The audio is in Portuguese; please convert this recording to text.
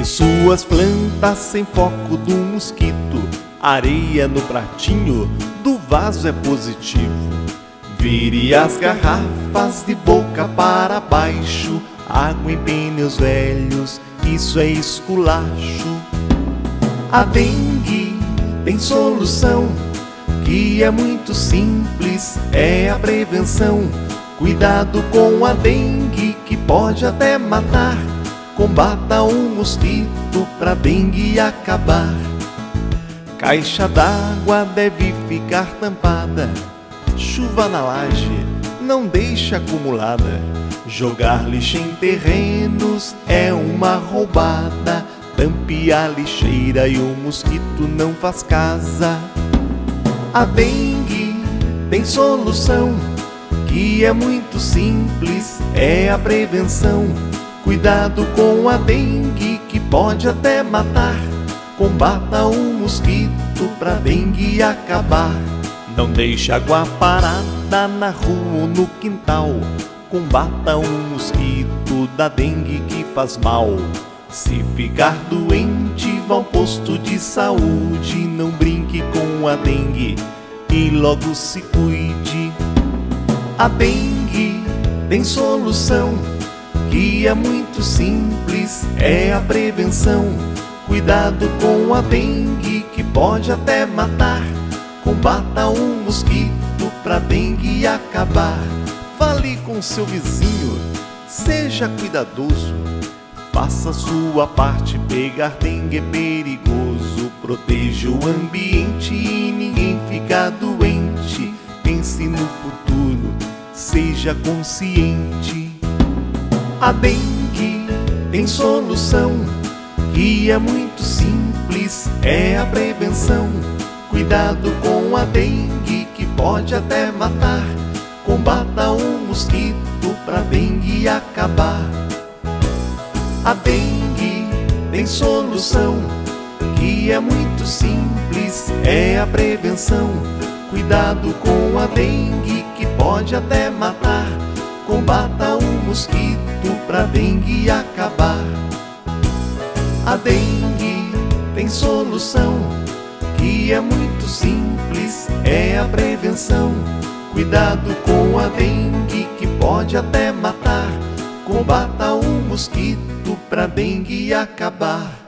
Em suas plantas sem foco do mosquito, areia no pratinho do vaso é positivo. Vire as garrafas de boca para baixo, água em pneus velhos, isso é esculacho. A dengue tem solução, que é muito simples, é a prevenção. Cuidado com a dengue, que pode até matar. Combata o mosquito pra dengue acabar. Caixa d'água deve ficar tampada. Chuva na laje, não deixa acumulada. Jogar lixo em terrenos é uma roubada. Tampe a lixeira e o mosquito não faz casa. A dengue tem solução, que é muito simples, é a prevenção. Cuidado com a dengue, que pode até matar. Combata o mosquito pra dengue acabar. Não deixe água parada na rua ou no quintal. Combata o mosquito da dengue que faz mal. Se ficar doente, vá ao posto de saúde. Não brinque com a dengue e logo se cuide. A dengue tem solução, que é muito simples, é a prevenção. Cuidado com a dengue, que pode até matar. Combata o mosquito pra dengue acabar. Fale com seu vizinho, seja cuidadoso. Faça sua parte, pegar dengue é perigoso. Proteja o ambiente e ninguém fica doente. Pense no futuro, seja consciente. A dengue tem solução, que é muito simples, é a prevenção. Cuidado com a dengue, que pode até matar. Combata o mosquito pra dengue acabar. A dengue tem solução, que é muito simples, é a prevenção. Cuidado com a dengue, que pode até matar. Combata o mosquito pra dengue acabar. A dengue tem solução, que é muito simples, é a prevenção. Cuidado com a dengue, que pode até matar. Combata o mosquito pra dengue acabar.